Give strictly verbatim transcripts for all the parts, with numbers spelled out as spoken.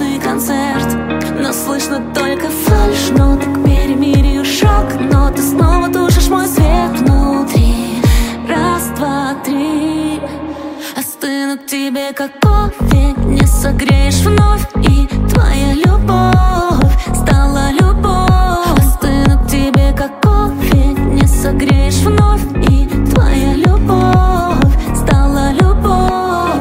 полный концерт, но слышно только фальшь. Но ты к перемирию шаг, но ты снова тушишь мой свет внутри. Раз, два, три. Остынут тебе, как кофе, не согреешь вновь. И твоя любовь стала любовь. Остынут тебе, как кофе, не согреешь вновь. И твоя любовь стала любовь.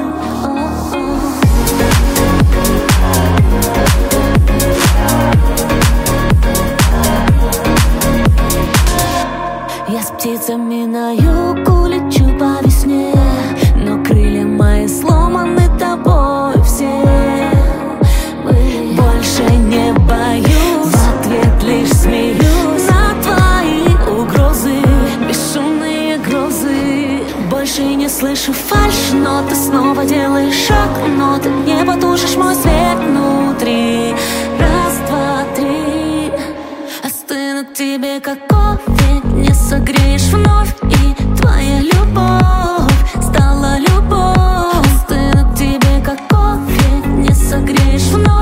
Я с птицами на юг улечу по весне, но крылья мои сломаны тобой все. Больше не боюсь, в ответ лишь смеюсь на твои угрозы, бесшумные грозы. Больше не слышу фальшь, но ты снова делаешь шаг, но ты не потушишь мой свет внутри. Раз, два, три. Остынут тебе, как кофе, не согреешь вновь. И твоя любовь стала любовь. Остынут тебе, как кофе, не согреешь вновь.